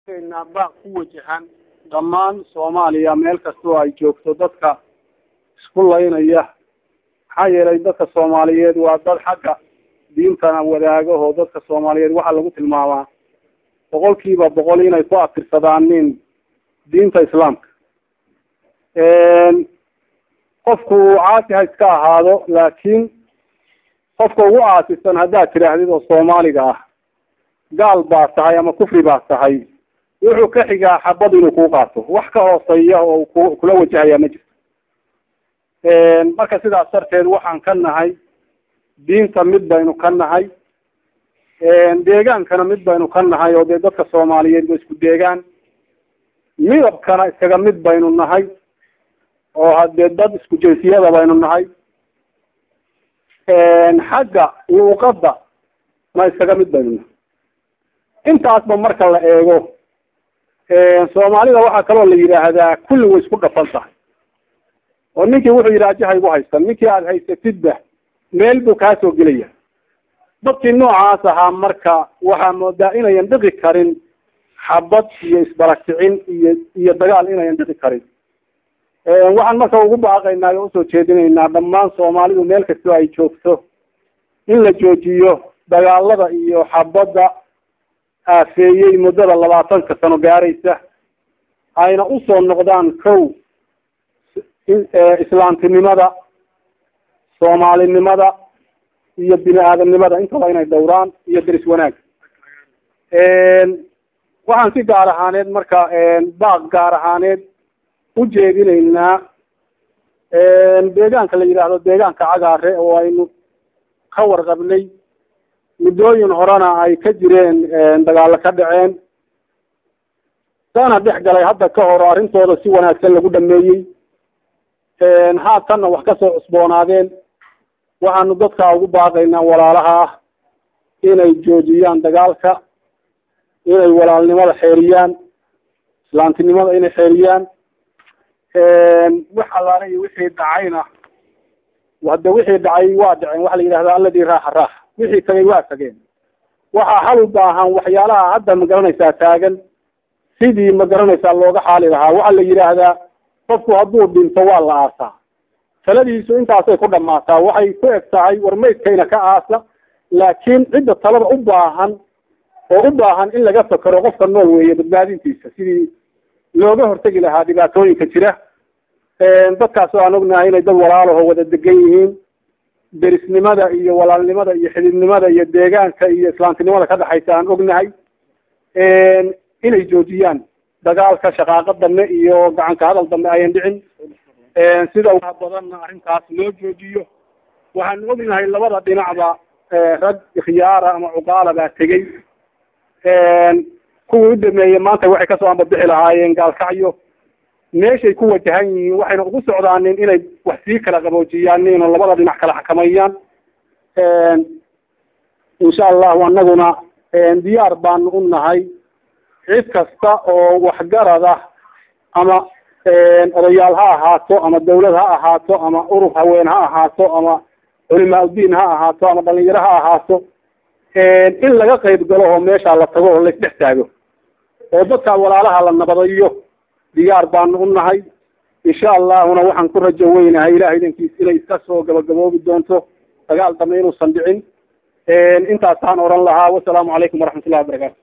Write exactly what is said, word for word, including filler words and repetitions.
ina baaq ku wajahan dhammaan Soomaaliya meel kastoo ay joogto dadka isku laynaya maxaa yeelay dadka Soomaaliyeed waa dad xagga diintana wadaaga oo dadka Soomaaliyeed waxa lagu tilmaamaa boqolkiiba boqol inay ku afirsadaan diinta Islaamka een qofku caasi ha iska ahaado laakiin qofka ugu aasisan hadaa tiraahdid oo Soomaaliga ah gaal baa tahay ama kufri baa tahay wuxuu ka xigaa xabad inuu ku qaato wax ka hooseeya oo kula wajahaya ma jirto een marka sidaas darteed waxaan ka nahay diinta mid baynu ka nahay een deegaankana mid baynu ka nahay oo dadka Soomaaliyeed isku deegaan midabkana iskaga mid baynu nahay oo hadee dad isku jinsiyada baynu nahay een xagga luqadda ma iskaga mid baynu nahay intaasba marka la eego ee Soomaalida waxa kale oo la yiraahdaa kulli way isku dhafan tahay oo ninkii wuxuu yiraahdaa igu haysan ninkii aad haysatidba meel buu ka soo gelaya dadkii noocaas ahaa marka waxa moodaa inayan dhiqi karin xabad iyo isbarakicin iyo iyo dagaal inayan dhiqi karin ee waxaan marka ugu baaqaynaa oo soo jeedinaynaa dhammaan Soomaalidu meel kasta ay joogto in la joojiyo dagaalada iyo xabadda aafeeyay muddada labaatan sano gaaraysa ayna u soo noqdaan kow islaamnimada Soomaalinimada iyo bini'aadanimada intaba inay dhowraan iyo daris wanaag een waxaan si gaar ahaaneed marka een baaq gaar ahaaneed u jeedinaynaa een deegaanka la yiraahdo deegaanka cagaare oo aynu ka warqabnay muddooyin horena ay ka jireen dagaal ka dhaceen sana dhex galay hadda ka hor arintooda si wanaagsan lagu dhameeyay een haatan wax ka soo cusboonaadeen waxaanu dadka ugu baaqaynaa walaalaha inay joojiyaan dagaalka inay walaalnimada xeeriyaan islaamnimada inay xeeriyaan een waxa la leeyahay wixii dhacayna wada wixii dhacay waa dhaceen waxa la yiraahdaa alladii raaxa raax wixii tagay waa tageen waxa hal u baahan waxyaalaha hadda ma garanaysaa taagan sidii ma garanaysaa looga xaali lahaa waxa la yiraahdaa qofku hadduu dhinto waa la aasaa taladiisu intaasay ku dhamaataa waxay ku egtahay warmeydkayna ka aasa laakiin cidda talada u baahan oo u baahan in laga fakaro qofka nool weeye badbaadintiisa sidii looga hortagi lahaa dhibaatooyinka jira een dadkaas oo aan ognahay inay dad walaalaho wada degan yihiin derisnimada iyo walaalnimada iyo xididnimada iyo deegaanka iyo islaamnimada ka dhaxaysa aan ognahay een inay joojiyaan dagaalka shaqaaqadana iyo gacan ka hadal dambe ayaan dhicin een sida ugu badan arintaas loo joojiyo waxaan ognahay labada dhinacba rag khiyaara ama uqaala baa tagay een kuwii dhameeyay maanta waxay ka soo ambadixi lahaayeen gaalkacyo meeshay ku wajahan yihiin waxayna ugu socdaan inay wax sii kala qaboojiyaan in labada dhinac kala xakameeyaan een insha Allah wanaguna een diyaar baan u nahay cid kasta oo wax garada ama een odayaal ha ahaato ama dawlad ha ahaato ama urur haween ha ahaato ama culimaa diin ha ahaato ama dhalinyaro ha ahaato een in laga qayb galo oo meesha la tago oo la isdhex taago oo dadka walaalaha la nabadayo diyaar baan u nahay insha Allah una waxaan ku rajo weynahay ilaahay idinkiisa inay iska soo gabagaboobi doonto dagaal dambe inuu san dhicin een intaas aan oran lahaa wassalaamu calaykum waraxmatullaahi wabarakaatuh